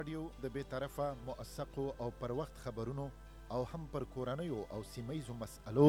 رادیو د بې طرفه موثقو او پر وخت خبرونو او هم پر کورنیو او سیمهیزو مسألو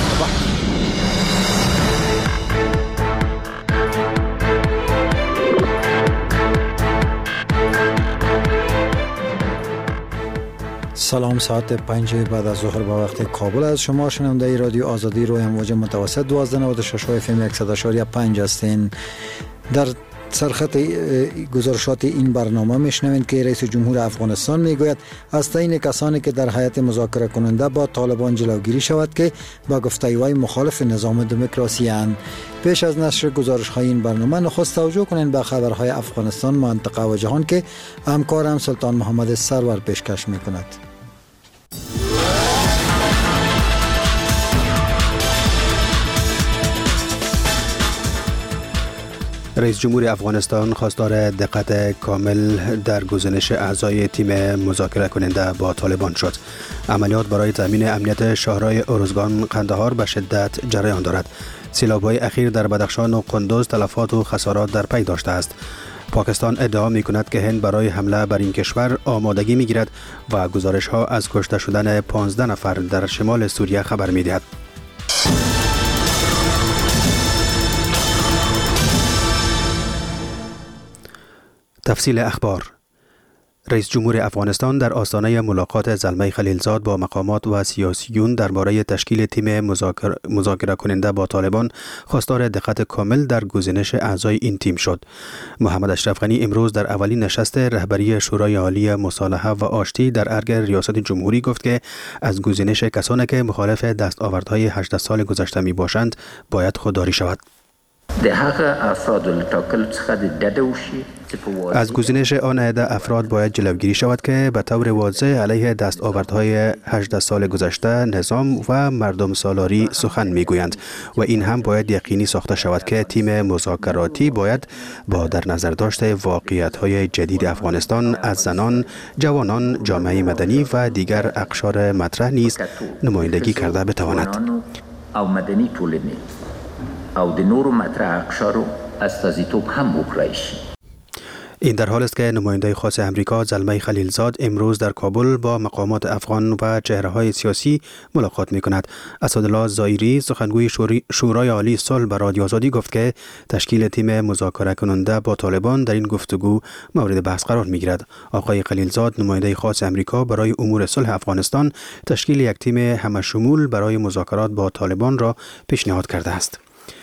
سلام، ساعت 5 بعد از ظهر به وقت کابل از شما شنونده رادیو آزادی روی امواج متوسط 1296 FM 100.5 هستین. در سرخط گزارشات این برنامه میشنوید که رئیس جمهور افغانستان میگوید از تعیین کسانی که در هیئت مذاکره کننده با طالبان جلوگیری شود که با گفته وی مخالف نظام دموکراسی اند. پیش از نشر گزارش های این برنامه نخست توجه کنید به خبرهای افغانستان، منطقه و جهان که همکارم سلطان محمد سرور پیشکش میکند. رئیس جمهور افغانستان خواستار دقت کامل در گزینش اعضای تیم مذاکره کننده با طالبان شد. عملیات برای تامین امنیت شهرهای ارزگان قندهار به شدت جریان دارد. سیلاب‌های اخیر در بدخشان و قندوز تلفات و خسارات در پی داشته است. پاکستان ادعا می کند که هند برای حمله بر این کشور آمادگی می گیرد و گزارش ها از کشته شدن 15 نفر در شمال سوریه خبر می دهد. تفصیل اخبار. رئیس جمهور افغانستان در آستانه ملاقات زلمه خلیلزاد با مقامات و سیاسیون درباره تشکیل تیم مذاکره کننده با طالبان خواستار دقت کامل در گزینش اعضای این تیم شد. محمد اشرف غنی امروز در اولین نشست رهبری شورای عالی مصالحه و آشتی در ارگ ریاست جمهوری گفت که از گزینش کسانی که مخالف دستاوردهای 18 سال گذشته می باشند باید خودداری شود. از گزینش آن عده افراد باید جلوگیری شود که به طور واضح علیه دستاوردهای 18 سال گذشته نظام و مردم سالاری سخن میگویند و این هم باید یقینی ساخته شود که تیم مذاکراتی باید با در نظر داشته واقعیت‌های جدید افغانستان از زنان، جوانان، جامعه مدنی و دیگر اقشار مطرح نیز نمایندگی کرده بتواند. او مدنی ټولنې او د نورو مطرح اقشارو استازیتوب هم وکړای شي. این در حال است که نماینده خاص امریکا زلمه خلیلزاد امروز در کابل با مقامات افغان و چهره‌های سیاسی ملاقات می‌کند. اسدالله ظاهری سخنگوی شورای عالی صلح به رادیو آزادی گفت که تشکیل تیم مذاکره کننده با طالبان در این گفتگو مورد بحث قرار می‌گیرد. آقای خلیلزاد نماینده خاص امریکا برای امور صلح افغانستان تشکیل یک تیم همشمول برای مذاکرات با طالبان را پیشنهاد کرده است.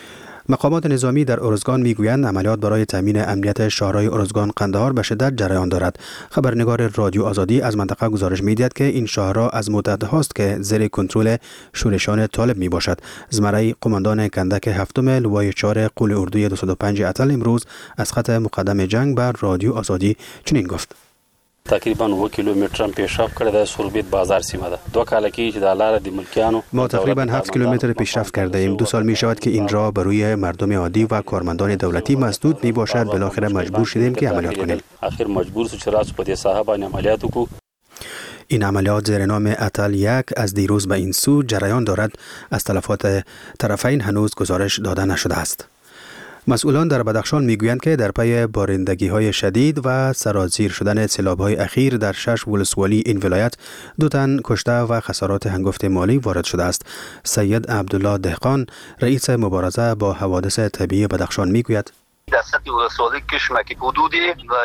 مقامات نظامی در ارزگان میگویند عملیات برای تامین امنیت شهرهای ارزگان قندهار به شدت جریان دارد. خبرنگار رادیو آزادی از منطقه گزارش می‌دهد که این شهرها از مدت هاست که زیر کنترل شورشیان طالب می باشد. زمره قماندان کندک هفتم لوای 4 قول اردوی 205 اتل امروز از خط مقدم جنگ بر رادیو آزادی چنین گفت: تقریبا 2 کیلومتر پیشرفت کرده در سوربیت بازار سیمه ده. 2 کاله کې چې د لار د ملکیانو ما تقریبا 7 کیلومتر پیشرفت کرده ایم. 2 سال می شود که این راه بروی مردم عادی و کارمندان دولتی مسدود می باشد. بالاخره مجبور شدیم که عملیات کنیم. اخر مجبور شو چې راسو په دې ساحه باندې عملیات وکړو. این عملیات زیر نام اتل 1 از دیروز به این سو جریان دارد. از تلفات طرفین هنوز گزارش داده نشده است. مسئولان در بدخشان میگویند که در پی بارندگی‌های شدید و سرازیر شدن سیلاب‌های اخیر در 6 ولسوالی این ولایت 2 تن کشته و خسارات هنگفت مالی وارد شده است. سید عبدالله دهقان رئیس مبارزه با حوادث طبیعی بدخشان میگوید: در سطح ولسوالی کشمکی حدود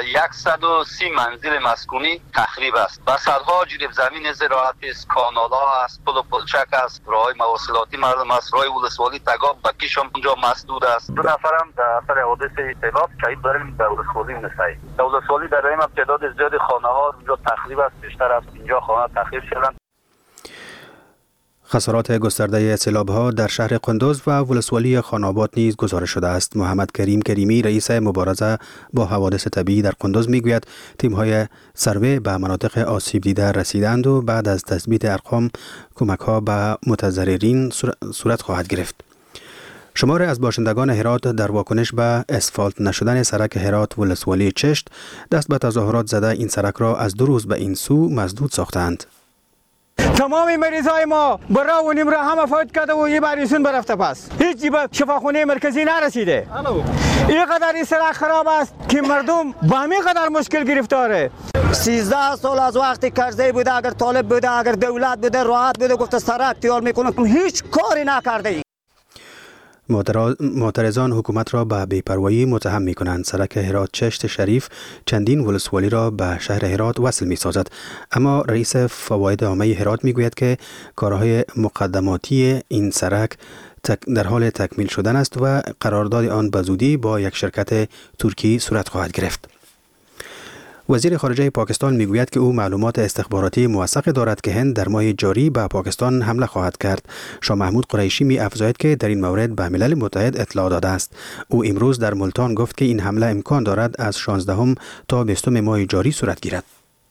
130 منزل مسکونی تخریب است و صدها جریب زمین زراعت است، کانال‌ها است، پل و پلچک است، راه‌های مواصلاتی مردم است، راه ولسوالی تگاب و کشم اونجا مسدود است. 2 نفرم در اثر حادث سیلاب شهید داریم در ولسوالی نسایی. در ولسوالی در این تعداد زیاد خانه‌ها اونجا تخریب است، بیشتر از 50 خانه تخریب شدند. خسارات گسترده سیلاب‌ها در شهر قندوز و ولسوالی خاناباد نیز گزارش شده است. محمد کریم کریمی رئیس مبارزه با حوادث طبیعی در قندوز میگوید تیم‌های سروی به مناطق آسیب دیده رسیدند و بعد از تثبیت ارقام کمک‌ها به متضررین صورت خواهد گرفت. شمار از باشندگان هرات در واکنش به اسفالت نشدن سرک هرات ولسوالی چشت دست به تظاهرات زده این سرک را از 2 روز به این سو مسدود ساختند. تمام مریضای ما برا و نیم را همه فوت کرده و یه بریسون برفته پس هیچی به شفاخانه مرکزی نرسیده. اینقدر این سرک خراب است که مردم به همین قدر مشکل گرفتاره. 13 سال از وقتی کرزی بوده، اگر طالب بوده، اگر دولت بوده، راحت بوده گفته سرک تیار میکنه، هیچ کاری نکرده. معترضان حکومت را به بی‌پروایی متهم می‌کنند. سرک هرات چشت شریف چندین ولسوالی را به شهر هرات وصل می‌سازد، اما رئیس فواید عامه هرات می‌گوید که کارهای مقدماتی این سرک در حال تکمیل شدن است و قرارداد آن به زودی با یک شرکت ترکی صورت خواهد گرفت. وزیر خارجه پاکستان میگوید که او معلومات استخباراتی موثق دارد که هند در ماه جاری به پاکستان حمله خواهد کرد. شاه محمود قریشی می افزاید که در این مورد به ملل متحد اطلاع داده است. او امروز در ملتان گفت که این حمله امکان دارد از 16 تا 20 ماه جاری صورت گیرد.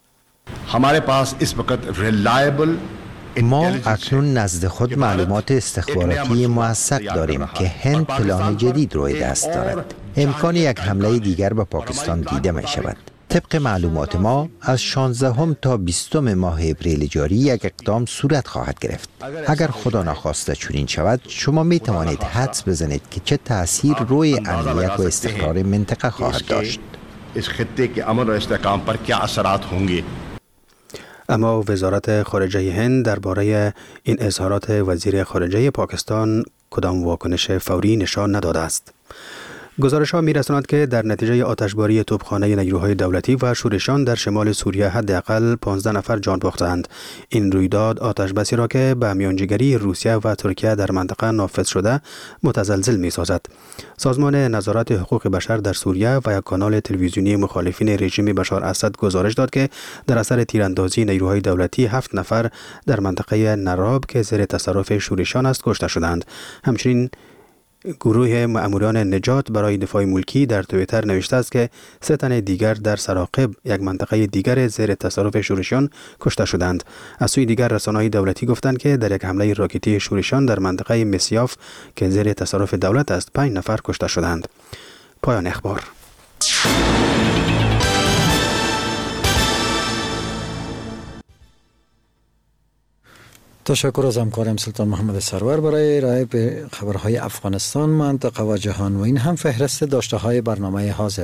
ما اکنون نزد خود معلومات استخباراتی موثق داریم که هند پلان جدید روی دست دارد. امکان یک حمله دیگر به پاکستان دیده می شود. طبق معلومات ما از 16 تا 20 ماه اپریل جاری یک اقدام صورت خواهد گرفت. اگر خدا نخواسته چنین شود، شما می توانید حدس بزنید که چه تأثیر روی امنیت و استقرار منطقه خواهد داشت. اما وزارت خارجه هند درباره این اظهارات وزیر خارجه پاکستان کدام واکنش فوری نشان نداده است. گزارش ها می رساند که در نتیجه آتشباری توپخانه نیروهای دولتی و شورشان در شمال سوریه حداقل 15 نفر جان باختند. این رویداد آتشبسی را که به میانجیگری روسیه و ترکیه در منطقه نافذ شده متزلزل می سازد. سازمان نظارت حقوق بشر در سوریه و یک کانال تلویزیونی مخالفین رژیم بشار اسد گزارش داد که در اثر تیراندازی نیروهای دولتی 7 نفر در منطقه نراب که زیر تصرف شورشان است کشته شدند. همچنین گروه مأموران نجات برای دفاع ملکی در توییتر نوشته است که 3 تن دیگر در سراقب، یک منطقه دیگر زیر تصرف شورشیان، کشته شدند. از سوی دیگر رسانه‌های دولتی گفتند که در یک حمله راکتی شورشیان در منطقه مسیاف که زیر تصرف دولت است 5 نفر کشته شدند. پایان اخبار. تشکر از همکارم سلطان محمد سرور برای ارائه به خبرهای افغانستان، منطقه و جهان. و این هم فهرست داشته های برنامه حاضر.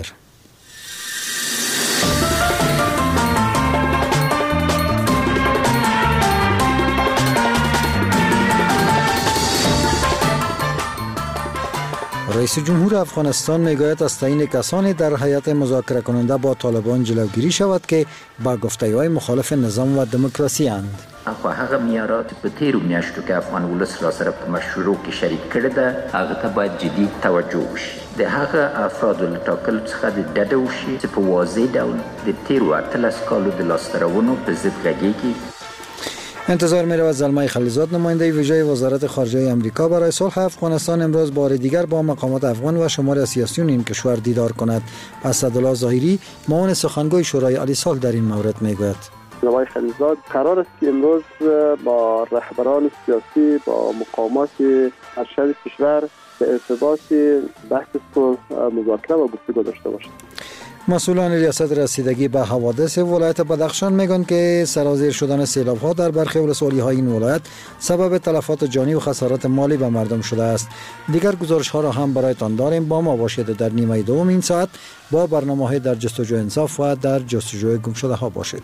رئیس جمهور افغانستان میگوید از تعیین کسانی در هیئت مذاکره کننده با طالبان جلوگیری شود که با گفته‌های مخالف نظام و دموکراسی اند. اخو هغه معیارات په تیرو میاشتو کې افغان ولس را سره په مشورو کې شریک کړی ده، هغه ته باید جدي توجه وشي. د هغه افرادو له ټاکلو څخه د ډډه وشي چې په واضح ډول د تیرو 18 کالو د لاسته راوړنو په ضد غږیږي. انتظار می رود زلمه خلیلزاد، نماینده ویژه وزارت خارجه آمریکا برای صلح افغانستان، امروز بار دیگر با مقامات افغان و شمار سیاسیون این کشور دیدار کند. اسدالله ظاهری، معاون سخنگوی شورای عالی صلح، در این مورد میگوید: جناب خلیلزاد قرار است که امروز با رهبران سیاسی، با مقامات ارشد کشور به ارتباط بحث صلح مذاکره و گفتگو داشته باشند. مسئولان ریاست رسیدگی به حوادث ولایت بدخشان میگن که سرازیر شدن سیلاب‌ها در برخی ولسوالی‌های این ولایت سبب تلفات جانی و خسارات مالی به مردم شده است. دیگر گزارش‌ها را هم برایتان داریم. با ما باشید در نیمه دوم این ساعت با برنامه‌های در جستجوی انصاف و در جستجوی گمشده‌ها باشید.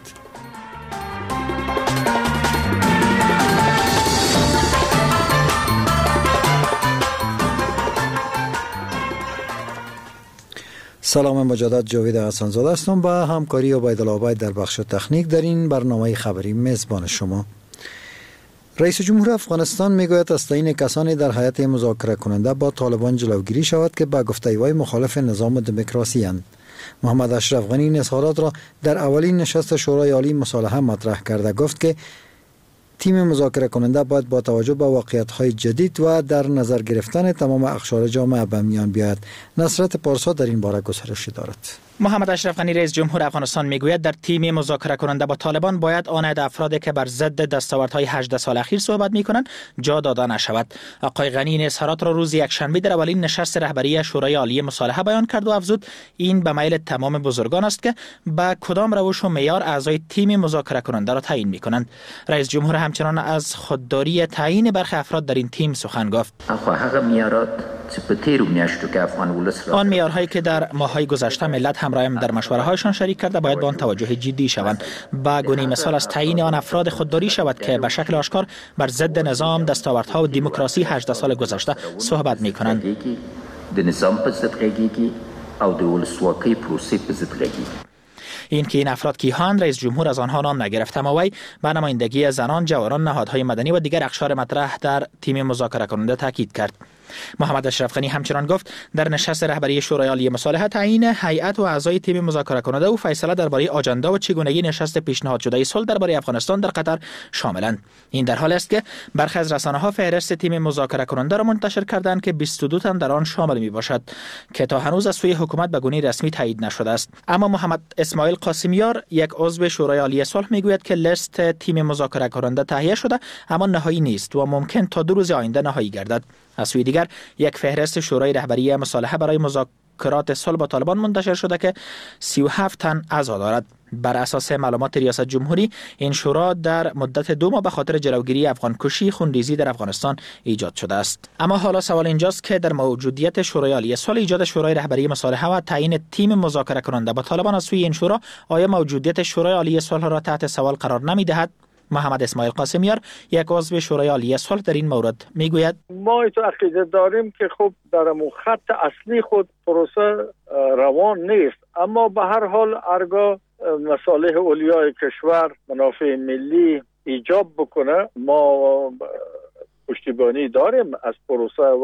سلام مجدد، جاوید حسن‌زاده هستم. با همکاری عبیدالله عبید در بخش تکنیک در این برنامه خبری میزبان شما. رئیس جمهور افغانستان میگوید از تعیین کسانی در هیئت مذاکره کننده با طالبان جلوگیری شود که با گفته‌های مخالف نظام و دموکراسی اند. محمد اشرف غنی این اظهارات را در اولین نشست شورای عالی مصالحه مطرح کرده. گفت که تیم مذاکره کننده باید با توجه به واقعیت‌های جدید و در نظر گرفتن تمام اقشار جامعه به میان بیاید. نصرت پارسا در این باره گزارشی دارد. محمد اشرف غنی رئیس جمهور افغانستان میگوید در تیم مذاکره کننده با طالبان باید آن افرادی که بر ضد دستاوردهای 18 سال اخیر صحبت میکنند جا داده نشود. آقای غنی این اظهارات را روز یکشنبه در اولین نشست رهبری شورای عالی مصالحه بیان کرد و افزود این به میل تمام بزرگان است که به کدام روش و معیار اعضای تیم مذاکره کننده را تعیین میکنند. رئیس جمهور همچنان از خودداری تعیین برخی افراد در این تیم سخن گفت. آن معیارهایی که در ماه‌های گذشته ملت همراهیم در مشوره‌هایشان شریک کرده باید به آن توجه جدی شوند. با گونه مثال از تعیین آن افراد خودداری شود که به شکل آشکار بر ضد نظام، دستاوردها و دموکراسی 18 سال گذشته صحبت می‌کنند. این که این افراد کیهان رئیس جمهور از آنها نام نگرفت، اما وی به نمایندگی زنان، جوانان، نهادهای مدنی و دیگر اقشار مطرح در تیم مذاکره کننده تاکید کرد. محمد اشرف غنی همچنان گفت در نشست رهبری شورای عالی مصالحه تعیین هیئت و اعضای تیم مذاکره کننده و فیصله درباره آجنده و چگونگی نشست پیشنهاد شده صلح درباره افغانستان در قطر شاملند. این در حالی است که برخی از رسانه‌ها فهرست تیم مذاکره کننده را منتشر کردند که 22 تن در آن شامل میباشد که تا هنوز از سوی حکومت به گونه رسمی تایید نشده است. اما محمد اسماعیل قاسمیار، یک عضو شورای عالی صلح، میگوید که لیست تیم مذاکره کننده تهیه شده اما نهایی نیست و ممکن تا 2 روز آینده نهایی گردد. از سوی دیگر یک فهرست شورای رهبری مصالحه برای مذاکرات صلح با طالبان منتشر شده که 37 تن اعضا دارد. بر اساس معلومات ریاست جمهوری این شورا در مدت 2 ماه به خاطر جلوگیری افغان کشی خونریزی در افغانستان ایجاد شده است. اما حالا سوال اینجاست که در موجودیت شورای عالی صلح، ایجاد شورای رهبری مصالحه و تعیین تیم مذاکره کننده با طالبان از سوی این شورا، آیا موجودیت شورای عالی صلح را تحت سوال قرار نمی‌دهد؟ محمد اسماعیل قاسمیار، یک عضو شورای عالی صلح، در این مورد میگوید ما تو عقیده داریم که خب در خط اصلی خود پروسه روان نیست، اما به هر حال هرگاه مصالح اولیای کشور، منافع ملی ایجاب بکنه ما پشتیبانی داریم از پروسه و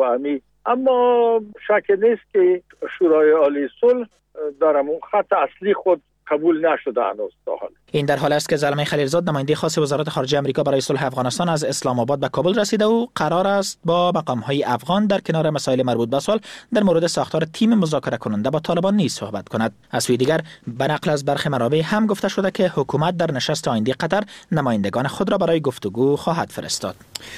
اما شک نیست که شورای عالی صلح در خط اصلی خود قبول نشده هنوز تا حال. این در حال است که زلمه خلیلزاد، نماینده خاص وزارت خارجه آمریکا برای صلح افغانستان، از اسلام آباد به کابل رسیده و قرار است با مقام‌های افغان در کنار مسائل مربوط به صلح در مورد ساختار تیم مذاکره کننده با طالبان نیز صحبت کند. از سوی دیگر به نقل از برخی منابع هم گفته شده که حکومت در نشست آینده قطر نمایندگان خود را برای گفتگو خواهد فرستاد.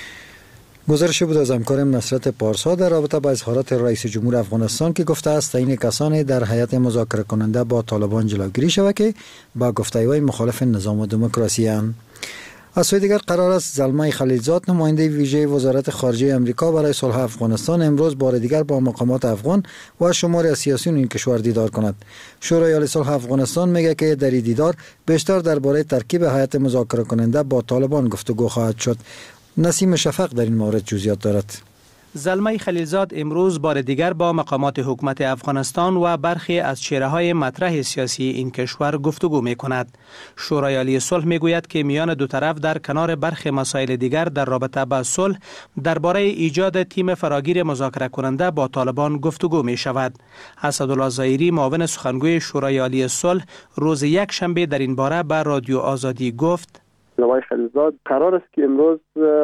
گزارش بود از همکارم نصرت پارسا در رابطه با اظهارات رئیس جمهور افغانستان که گفته است تعیین کسانی در هیئت مذاکره کننده با طالبان جلوگیری شود که با گفته‌های مخالف نظام و دموکراسی اند. از سوی دیگر قرار است زلمه خلیلزاد، نماینده ویژه وزارت خارجه آمریکا برای صلح افغانستان، امروز بار دیگر با مقامات افغان و شماری از سیاسیون این کشور دیدار کند. شورای عالی صلح افغانستان میگه که در این دیدار بیشتر درباره ترکیب هیئت مذاکره کننده با طالبان گفتگو خواهد شد. نسیم شفق در این مورد جزئیات دارد. زلمه خلیلزاد امروز بار دیگر با مقامات حکومت افغانستان و برخی از چهره‌های مطرح سیاسی این کشور گفتگو می‌کند. شورای عالی صلح می‌گوید که میان دو طرف در کنار برخی مسائل دیگر در رابطه با صلح درباره ایجاد تیم فراگیر مذاکره کننده با طالبان گفتگو می‌شود. اسدالله ظاهری، معاون سخنگوی شورای عالی صلح، روز یکشنبه در این باره به رادیو آزادی گفت: زلمه خلیلزاد قرار است که امروز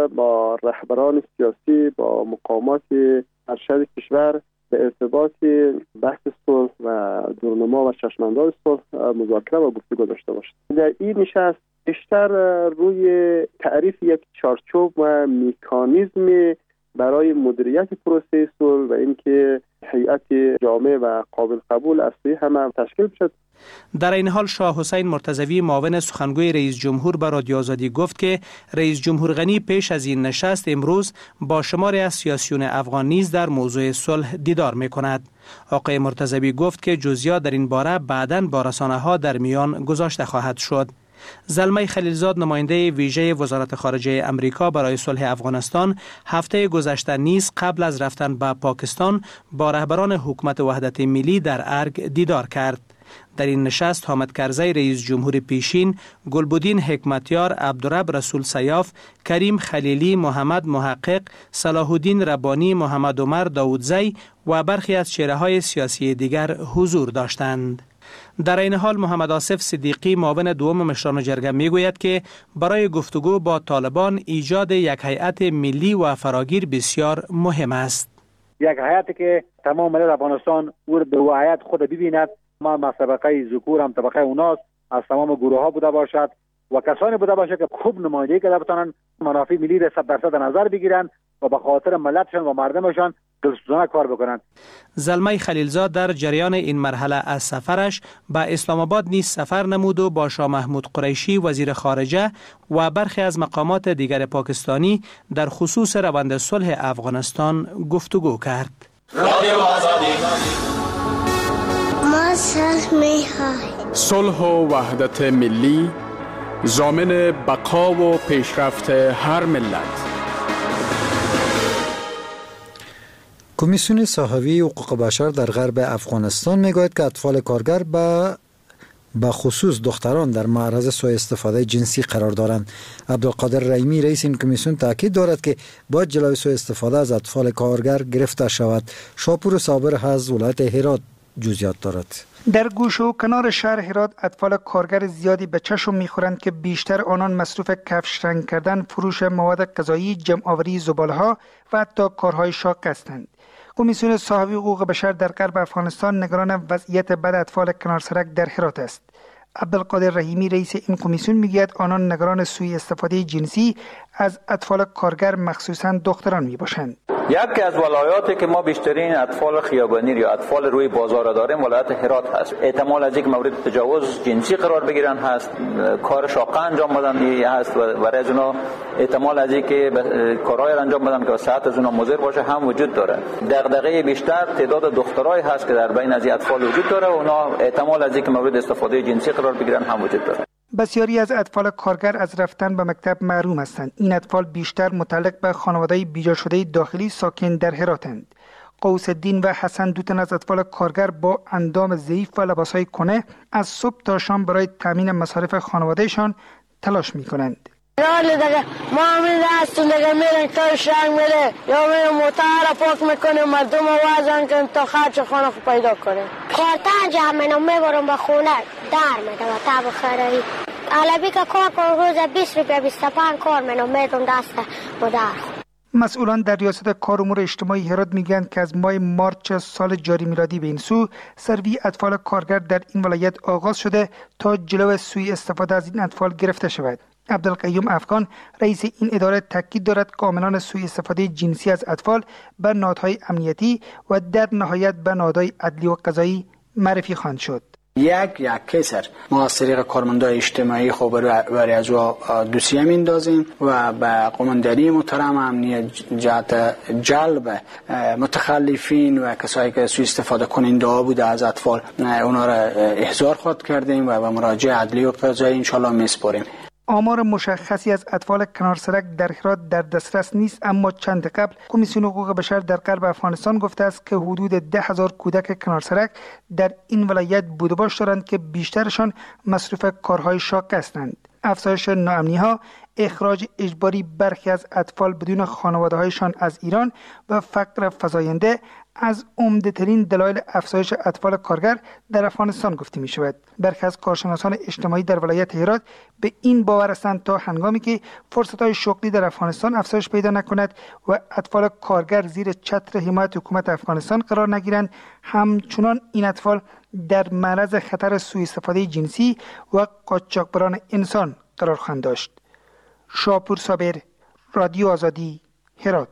با رهبران سیاسی، با مقامات ارشد کشور به ارتباط بحث صلح و دورنما و چشمانداز صلح مذاکره و گفتگو داشته باشد. در این نشست بیشتر روی تعریف یک چارچوب و مکانیزم برای مدیریت پروسه صلح و اینکه هیئت جامع و قابل قبول از سوی همه تشکیل شد. در این حال شاه حسین مرتضوی، معاون سخنگوی رئیس جمهور، به رادیو آزادی گفت که رئیس جمهور غنی پیش از این نشست امروز با شماری از سیاسیون افغان نیز در موضوع صلح دیدار می‌کند. آقای مرتضوی گفت که جزئیات در این باره بعداً با رسانه‌ها در میان گذاشته خواهد شد. زلمه خلیلزاد، نماینده ویژه وزارت خارجه آمریکا برای صلح افغانستان، هفته گذشته نیز قبل از رفتن به پاکستان با رهبران حکومت وحدت ملی در ارگ دیدار کرد. در این نشست حامد کرزی، رئیس جمهور پیشین، گلبدین حکمتیار، عبدالرب رسول سیاف، کریم خلیلی، محمد محقق، صلاح الدین ربانی، محمد عمر داودزی و برخی از چهره‌های سیاسی دیگر حضور داشتند. در این حال محمد آصف صدیقی، معاون دوم مشران جرگه، میگوید که برای گفتگو با طالبان ایجاد یک هیئت ملی و فراگیر بسیار مهم است. یک هیئتی که تمام ملت افغانستان او به هیئت خود ببیند ما طبقه ذکور هم طبقه اوناست، از تمام گروه ها بوده باشد و کسانی بوده باشه که خوب نمایندگی کرده بتونن منافع ملی را 100% نظر بگیرن و به خاطر ملتشان و مردمشان دلسوزانه کار بکنن. زلمه خلیلزاد در جریان این مرحله از سفرش به اسلام آباد نیز سفر نمود و با شاه محمود قریشی وزیر خارجه و برخی از مقامات دیگر پاکستانی در خصوص روند صلح افغانستان گفتگو کرد. ما صلح و وحدت ملی ضامن بقا و پیشرفت هر ملت. کمیسیون صحوی حقوق بشر در غرب افغانستان میگوید که اطفال کارگر به خصوص دختران در معرض سوء استفاده جنسی قرار دارند. عبدالقادر رحیمی رئیس این کمیسیون تاکید دارد که باید جلوی سوء استفاده از اطفال کارگر گرفته شود. شاپور صابر از ولایت هرات جزئیات دارد. در گوش و کنار شهر هرات اطفال کارگر زیادی به چشم میخورند که بیشتر آنان مصروف کفش رنگ کردن، فروش مواد غذایی، جمع آوری زباله‌ها و حتی کارهای شاق هستند. کمیسیون صحوی حقوق بشر در غرب افغانستان نگران وضعیت بد اطفال کنار سرک در هرات است. عبدالقادر رحیمی رئیس این کمیسیون میگوید آنان نگران سوء استفاده جنسی از اطفال کارگر مخصوصا دختران میباشند. یکی از ولایاتی که ما بیشترین اطفال خیابانی یا اطفال روی بازار داریم ولایت هرات هست. احتمال از اینکه مورد تجاوز جنسی قرار بگیرن هست، کار شاقه انجام بدن هست و برای از اونا احتمال از اینکه کارهای انجام بدن که صحت از اونا مضر باشه هم وجود داره. دغدغه بیشتر تعداد دخترای هست که در بین از اطفال وجود داره و اونا احتمال از اینکه مورد استفاده جنسی قرار بگیرن هم وجود داره. بسیاری از اطفال کارگر از رفتن به مکتب محروم هستند. این اطفال بیشتر متعلق به خانواده‌های بیجا شده داخلی ساکن در هراتند. قوس الدین و حسن دو تن از اطفال کارگر با اندام ضعیف و لباسهای کهنه از صبح تا شام برای تامین مصارف خانوادهشان تلاش می‌کنند. یالی دیگه ما همین هستیم دیگه میرن کارش رنگ میره یا میرن موتر پاک میکنیم مردم وازن کنیم تا خرچ خانه خود پیدا کنیم. کارتان جمعینو میبرم به خونه در میده و تا بخیرهی علبی که کار کن روز 20 روپیه 25 کار منو میدون دست مادر. مسئولان در ریاست کار امور اجتماعی هرات میگن که از ماه مارچ سال جاری میلادی به این سو سروی اطفال کارگر در این ولایت آغاز شده تا جلو سوء استفاده از این اطفال گرفته شود. عبدالقیوم افغان رئیس این اداره تاکید دارد که عاملان سوء استفاده جنسی از اطفال به نهادهای امنیتی و در نهایت به نهادهای عدلی و قضایی معرفی خواهند شد. یک کیسر ما از طریق کارمندای اجتماعی خبری از او دوسیه میندازیم و به قماندانی محترم امنیت جهت جلب متخلفین و کسایی که سوء استفاده کننده ها بوده از اطفال اونا را احضار خود کردیم و به مراجع عدلی و قضایی ان شاء الله میسپاریم. آمار مشخصی از اطفال کنار سرک در هرات در دسترس نیست، اما چند قبل کمیسیون حقوق بشر در غرب افغانستان گفته است که حدود 10,000 کودک کنار سرک در این ولایت بود و باش دارند که بیشترشان مصروف کارهای شاق هستند. افزایش ناامنی‌ها، اخراج اجباری برخی از اطفال بدون خانواده‌هایشان از ایران و فقر فزاینده از عمده‌ترین دلایل افزایش اطفال کارگر در افغانستان گفته می‌شود. برخی از کارشناسان اجتماعی در ولایت هرات به این باور هستند تا هنگامی که فرصت‌های شغلی در افغانستان افزایش پیدا نکند و اطفال کارگر زیر چتر حمایت حکومت افغانستان قرار نگیرند، همچنان این اطفال در معرض خطر سوء استفاده جنسی و قاچاقبران انسان قرار خواهند داشت. شاپور صابر، رادیو آزادی، هرات.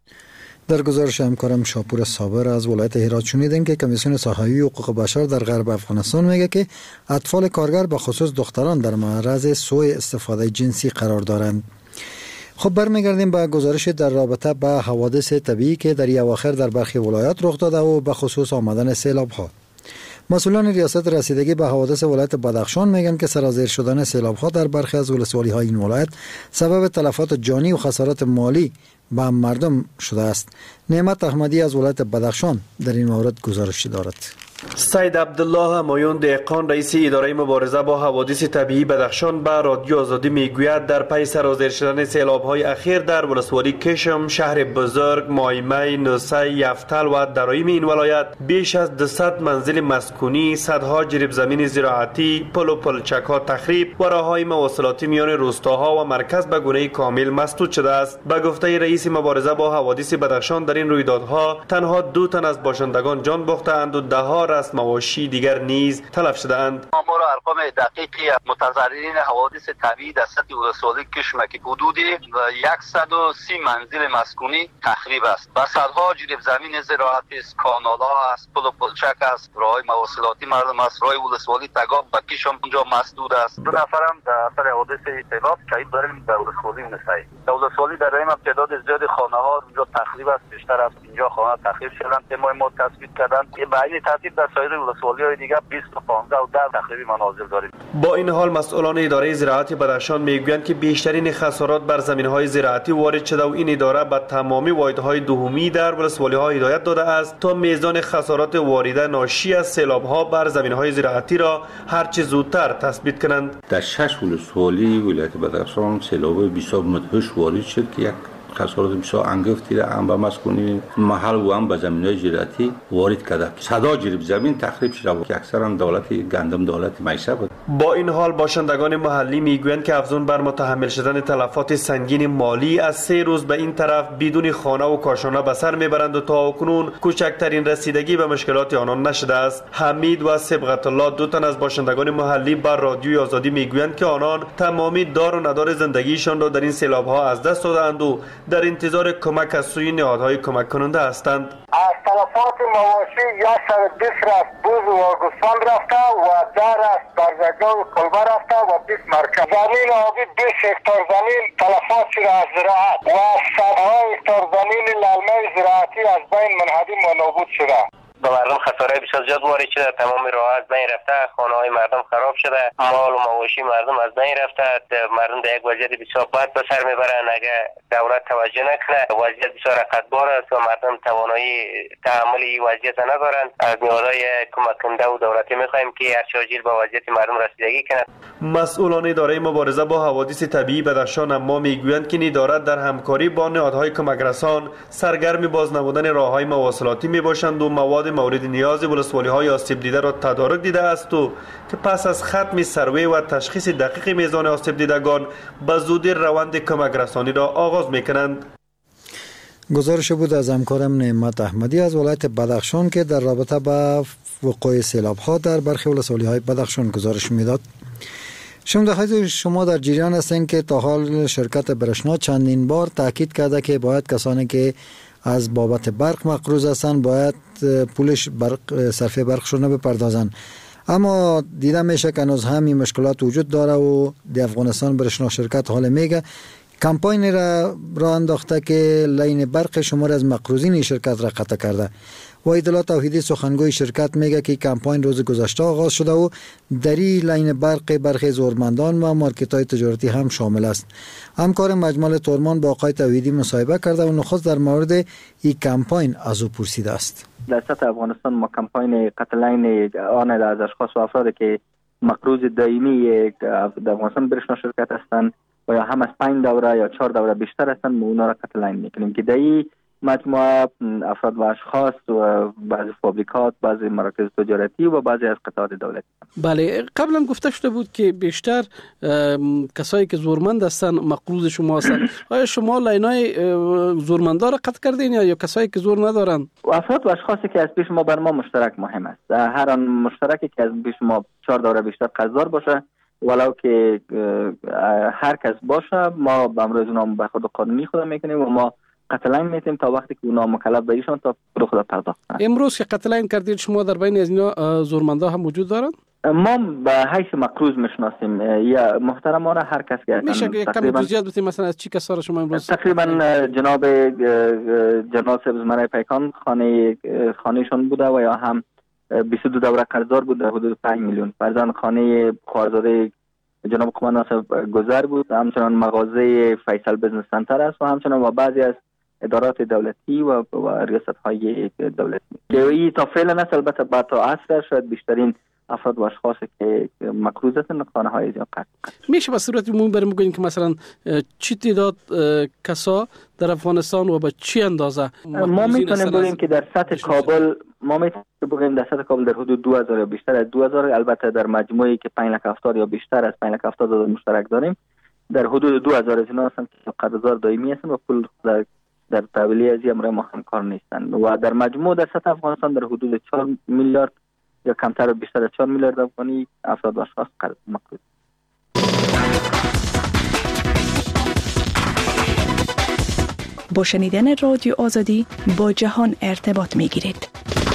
در گزارش همکارم شاپور صابر از ولایت هرات شنیدیم که کمیسیون صحوی حقوق بشر در غرب افغانستان میگه که اطفال کارگر به خصوص دختران در معرض سوء استفاده جنسی قرار دارند. خب برمیگردیم به گزارش در رابطه با حوادث طبیعی که در اواخر در برخی ولایات رخ داده و به خصوص آمدن سیلاب‌ها. مسئولان ریاست رسیدگی به حوادث ولایت بدخشان میگن که سرازیر شدن سیلاب‌ها در برخی از ولسوالی‌های این ولایت سبب تلفات جانی و خسارات مالی به مردم شده است. نعمت احمدی از ولایت بدخشان در این مورد گزارش دارد. سید عبدالله همایون دهقان رئیس اداره مبارزه با حوادث طبیعی بدخشان به رادیو آزادی میگوید در پی سرازیر شدن سیلاب‌های اخیر در ولسوالی کشم، شهر بزرگ، مایمی، نوسه، یفتل و درایم این ولایت بیش از 200 منزل مسکونی، صدها جریب زمین زراعتی، پل و پلچک‌ها تخریب و راه‌های مواصلاتی میان روستاها و مرکز به گونه کامل مسدود شده است. به گفته رئیس مبارزه با حوادث بدخشان در این رویدادها تنها 2 تن از باشندگان جان باختند و ده‌ها رستمواشی دیگر نیز تلف شده‌اند. ما را ارقام دقیقی متضررین حوادث طبیعی در سطح ولسوالی کشمه که حدود 130 منزل مسکونی تخریب است و صدها جریب زمین زراعتی است، کانال‌ها است، پل و پلچک است، راه‌های مواصلاتی مردم است، راه ولسوالی تگاب و کشم اونجا مسدود است. 2 نفرم در اثر حوادث سیلاب شهید داریم در ولسوالی نسایی. در ولسوالی در این تعداد زیاد خانه‌ها اونجا تخریب است، بیشتر از 50 خانه تخریب شدن. ما تثبیت کردن به این ترتیب در سایر ولسوالی‌های دیگر 20 و 15 و 10 تخریبی منازل داریم. با این حال مسئولان اداره زراعت بدخشان میگویند که بیشترین خسارات بر زمین‌های زراعتی وارد شده و این اداره به تمامی واحدهای دومی در ولسوالی‌ها هدایت داده است تا میزان خسارات وارده ناشی از سیلاب‌ها بر زمین‌های زراعتی را هرچه زودتر تثبیت کنند. در 6 ولسوالی ولایت بدخشان سیلاب بسیار مدهش وارد شد که یک خسارات بسیار انگفتی را هم به مسکونی محل و هم به زمین‌های زراعتی وارد کرده. صدا جریب زمین تخریب شده که اکثرا دولت گندم دولت معیشه بود. با این حال باشندگان محلی میگویند که افزون بر متحمل شدن تلفات سنگین مالی از 3 روز به این طرف بدون خانه و کاشانه به سر میبرند و تا اکنون کوچکترین رسیدگی به مشکلات آنان نشده است. حمید و صبغت الله 2 تن از باشندگان محلی بر رادیوی آزادی میگویند که آنان تمامی دار و ندار زندگیشان را در این سیلاب‌ها از دست دادند و در انتظار کمک از سوی نهادهای کمک کننده هستند. از تلفات مواشی 120 رفت بوز و گوسفند رفته و 10 رفت برزگاه و کلبه رفته و 20 مرکز. زمین آبی 20 هکتار زمین تلفات شده از زراعت و صدها هکتار زمین للمه زراعتی از بین منهدم و نابود شده. به مردم خسارات بسیار زیاد وارد شده، تمام راه از بین رفته، خانه‌های مردم خراب شده، مال و مواشی مردم از بین رفته، مردم در یک وضعیت بسیار بد به سر میبرند. اگر دولت توجه نکنه وضعیت بسیار رقتبار است و مردم توانایی تحمل این وضعیت ندارند. از نهادهای کمک کننده و دولتی می‌خواهیم که هر چاجیل به وضعیت مردم رسیدگی کنند. مسئولان اداره مبارزه با حوادث طبیعی بدخشان اما میگویند که این اداره در همکاری با نهادهای کمک رسان سرگرم بازنمودن راه‌های مواصلاتی میباشند و مواد مورد نیاز ولسوالی‌های آسیب دیده را تدارک دیده است و که پس از ختم سروی و تشخیص دقیق میزان آسیب دیدگان به زودی روند کمک رسانی را آغاز میکنند. گزارش بود از همکارم نعمت احمدی از ولایت بدخشان که در رابطه با وقوع سیلاب‌ها در برخی ولسوالی‌های بدخشان گزارش میداد. شما در جریان هستند که تا حال شرکت برشنا چندین بار تاکید کرده که باید کسانی که از بابت برق مقروض هستند باید پولش صرفه برقشون بپردازند، اما دیده میشه که هنوز هم این مشکلات وجود داره و در افغانستان برشنا شرکت حال میگه کمپاین را انداخته که لین برق شمار از مقروضین شرکت را قطع کرده. وحیدالله توحیدی سخنگوی شرکت میگه که کمپاین روز گذشته آغاز شده و در این لین برق برخی زورمندان و مارکت‌های تجارتی هم شامل است. همکار مجمل تورمان با آقای توحیدی مصاحبه کرده و نخست در مورد این کمپاین از او پرسیده است. در سطح افغانستان ما کمپاین قطع لین آن از اشخاص و افرادی که مقروض دائمی در افغانستان برشنا شرکت هستند و یا هم از 5 دوره یا 4 دوره بیشتر هستند اونا را قطع لین میکنیم که در مجموعه افراد و اشخاص و بعضی فابریکات، بعضی مراکز تجارتی و بعضی از قطعات دولتی. بله، قبلا گفته شده بود که بیشتر کسایی که زورمند هستن مقروض شما هستن. آیا شما لاینای زورمندا را قطع کردین یا کسایی که زور ندارن؟ افراد و اشخاصی که از پیش ما بر ما مشترک مهم است. هر آن مشترکی که از پیش ما 4 دوره بیشتر قرضدار باشه ولو که هر کس باشه ما به امروز اونا به خود قانونی خود میکنیم و ما قطع لین میتیم تا وقتی که اونا مکلف به ایشان تا رو خود پرداخت کنند. امروز که قطع لین کردید شما در بین از اینا زورمندا هم وجود دارن؟ ما به حیث مقروض میشناسیم یا محترمانه هر کس که میشه که کمی توضیحات بدید مثلا از چی کسا را شما امروز؟ تقریبا جناب سبزمنای پیکان خانهشون بوده و یا هم 22 دوره قرضدار بود در حدود 5 میلیون. فرزند خانه خواهرزاده جناب قماندان گذر بود، همچنان مغازه فیصل بزنس سنتر است و همچنان و بعضی از ادارات دولتی و ریاست های دولتی که این تا فعلا است. البته بعد تا عصر شاید بیشترین افراد و اشخاصی که مقروض هستند خانه های زیاد قطع. میشه به صورت عمومی برام بگین که مثلا چی تعداد کسا در افغانستان و به چی اندازه ما میتونیم بگیم که در سطح کابل در حدود 2000 یا بیشتر از 2000، البته در مجموعی که 5,70,000 یا بیشتر از 5,70,000 مشترک داریم در حدود 2000 از اینا هستند که قرضدار دائمی هستند و پول در تحویلی از امر ما همکار نیستند و در مجموع در سطح افغانستان در حدود 4 میلیارد یا کمتر از بیشتر از 4 میلیارد افغانی افراد و اشخاص مقروض. با شنیدن رادیو آزادی با جهان ارتباط میگیرید.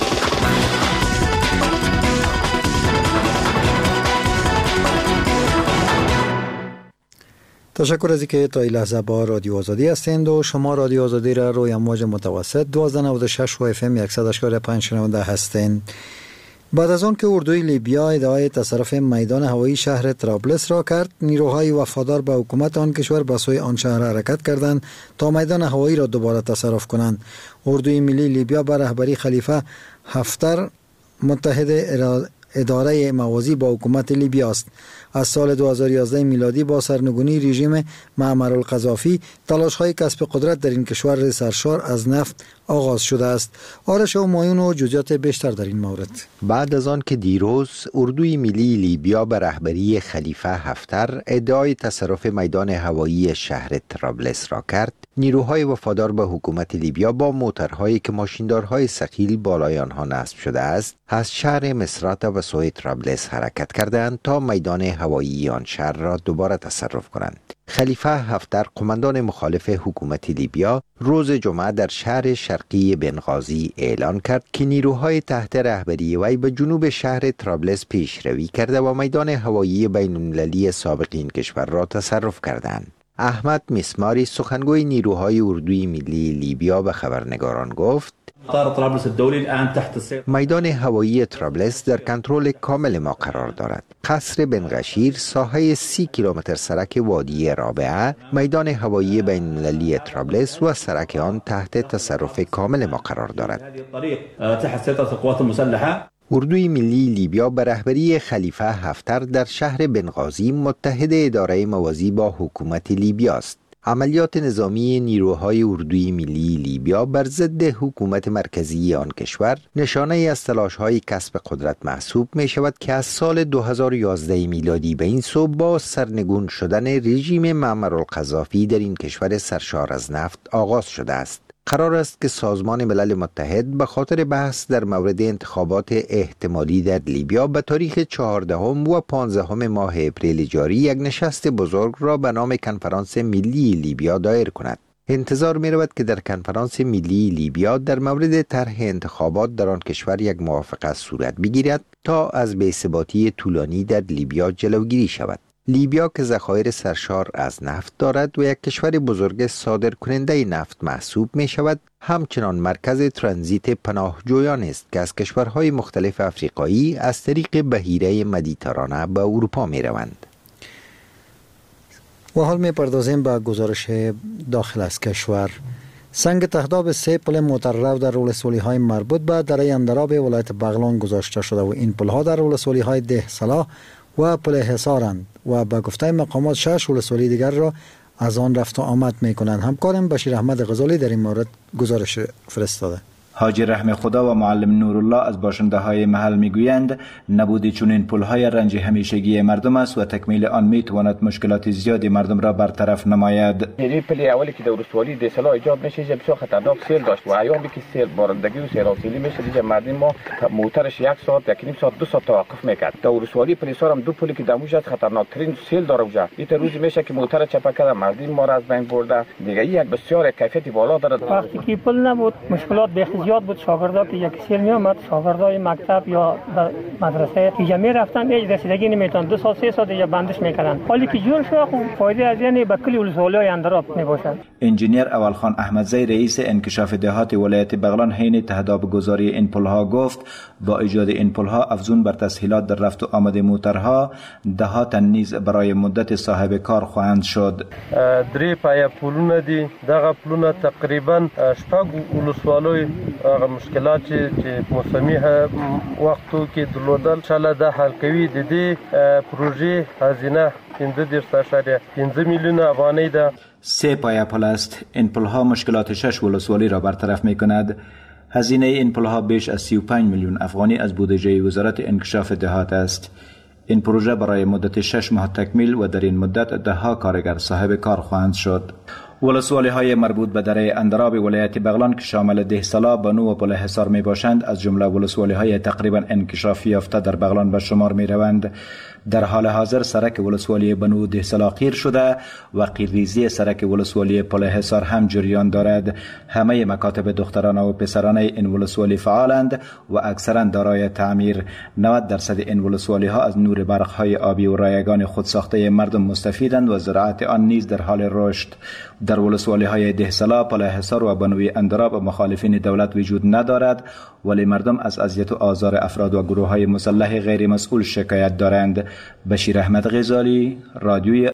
تشکر از اینکه تا این لحظه با رادیو آزادی هستند و شما رادیو آزادی را روی امواج متوسط 1296 و FM 100.5 شنونده هستند. بعد از آن که اردوی لیبیا ادعای تصرف میدان هوایی شهر طرابلس را کرد، نیروهای وفادار به حکومت آن کشور به سوی آن شهر حرکت کردند تا میدان هوایی را دوباره تصرف کنند. اردوی ملی لیبیا به رهبری خلیفه حفتر متحد اداره موازی با حکومت لیبیا است. از سال 2011 میلادی با سرنگونی رژیم معمر القذافی تلاش‌های کسب قدرت در این کشور سرشار از نفت آغاز شده است. آرش و مایون و جزئیات بیشتر در این مورد. بعد از آن که دیروز اردوی ملی لیبیا به رهبری خلیفه حفتر ادعای تصرف میدان هوایی شهر طرابلس را کرد، نیروهای وفادار به حکومت لیبیا با موترهایی که ماشیندارهای ثقیل بالای آنها نصب شده است، از شهر مصراتا و سوی طرابلس حرکت کردند تا میدان هوایی آن شهر را دوباره تصرف کنند. خلیفه حفتر، قماندان مخالف حکومت لیبیا، روز جمعه در شهر شرقی بنغازی اعلان کرد که نیروهای تحت رهبری وی به جنوب شهر طرابلس پیشروی کرده و میدان هوایی بین المللی سابق این کشور را تصرف کردند. احمد مسماری، سخنگوی نیروهای اردوی ملی لیبیا، به خبرنگاران گفت: میدان هوایی طرابلس در کنترل کامل ما قرار دارد. قصر بنغشیر، ساحه 30 کیلومتر سرک وادی رابعه، میدان هوایی بین المللی طرابلس و سرک آن تحت تصرف کامل ما قرار دارد. اردوی ملی لیبیا به رهبری خلیفه حفتر در شهر بنغازی متحد اداره موازی با حکومت لیبیا است. عملیات نظامی نیروهای اردوی ملی لیبیا بر ضد حکومت مرکزی آن کشور نشانه ای از تلاش‌های کسب قدرت محسوب می شود که از سال 2011 میلادی به این سو با سرنگون شدن رژیم معمر القذافی در این کشور سرشار از نفت آغاز شده است. قرار است که سازمان ملل متحد به خاطر بحث در مورد انتخابات احتمالی در لیبیا به تاریخ 14 و 15 ماه اپریل جاری یک نشست بزرگ را به نام کنفرانس ملی لیبیا دایر کند. انتظار می رود که در کنفرانس ملی لیبیا در مورد طرح انتخابات در آن کشور یک موافقت صورت بگیرد تا از بی‌ثباتی طولانی در لیبیا جلوگیری شود. لیبیا که ذخایر سرشار از نفت دارد و یک کشور بزرگ صادر کننده نفت محسوب می شود، همچنان مرکز ترانزیت پناهجویان است که از کشورهای مختلف افریقایی از طریق بحیره مدیترانه به اروپا می روند. و حال می پردازیم به گزارش داخل از کشور. سنگ تهداب 3 پل مترو در ولسوالی‌های مربوط به دره اندراب ولایت بغلان گذاشته شده و این پل‌ها در ولسوالی‌های ده صلاح و پل حصارند و به گفته مقامات 6 ولسوالی دیگر را از آن رفت و آمد می کنند. همکارم بشیر احمد غزالی در این مورد گزارش فرستاده. حاجی رحم خدا و معلم نورالله از باشنده های محل میگویند نبود چنین پل‌های رنج همیشگی مردم است و تکمیل آن میتواند مشکلات زیادی مردم را برطرف نماید. این پل اولی که در ولسوالی دسلا ایجاد میشه بسیار خطرناک سیل داشت و ایامی که سیل بارندگی و سیل آسیلی میشه دیگه مردم ما موترش 1 ساعت 1.5 ساعت 2 ساعت توقف میکرد. در ولسوالی پلیسار هم 2 پلی که دموش از خطرناک ترین سیل داره وجا. این روزی میشه که موتر چپا کرده مردم ما را از بین برده. دیگه یک بسیار کیفیت بالا داره. وقتی که پل نبود مشکلات زیاد بود. شاگردا که یک سیل می اومد، شاگردای مکتب یا مدرسه که می رفتن هیچ رسیدگی نمیتونن 2 سال 3 سال دیگه بندش میکردن. حالی که جور شو خوب فایده از یعنی به کلی ولسوالی‌های اندراب میباشد. انجینیر اولخان احمدزی رئیس انکشاف دهات ولایت بغلان حین تهداب گذاری این پل‌ها گفت با ایجاد این پل‌ها افزون بر تسهیلات در رفت و آمد موترها دهات نیز برای مدت صاحب کار خواهند شد. درې پای پلونه دي دغه پلونه تقریبا شپږ ولسوالۍ مشکلات چې موسمي وختو کې درلودل شاله د حل کوي. د دې پروژې هزینه 15.5 میلیون افغانی ده. 3 پایه پل است. این پل‌ها مشکلات 6 ولسوالی را برطرف می‌کند. هزینه این پل‌ها بیش از 35 میلیون افغانی از بودجه وزارت انکشاف دهات است. این پروژه برای مدت 6 ماه تکمیل و در این مدت 10 کارگر صاحب کار خواهند شد. ولسوالی های مربوط به دره اندراب ولایت بغلان که شامل دهسلا، بنو و پل حصار می باشند، از جمله ولسوالی های تقریبا انکشافی یافته در بغلان به شمار می روند. در حال حاضر سرک ولسوالی بنو دهسلا قیر شده و قیرریزی سرک ولسوالی پل حصار هم جریان دارد. همه مکاتب دخترانه و پسرانه این ولسوالی فعالند و اکثرا دارای تعمیر. 90% این ولسوالی ها از نور برق های آبی و رایگان خودساخته مردم مستفیدند و زراعت آن نیز در حال رشد. در ولسوالی های دهسلا، پل حصار و بنوی اندراب مخالفین دولت وجود ندارد، ولی مردم از اذیت و آزار افراد و گروه های مسلح غیر مسئول شکایت دارند. بشیر احمد غزالی، رادیوی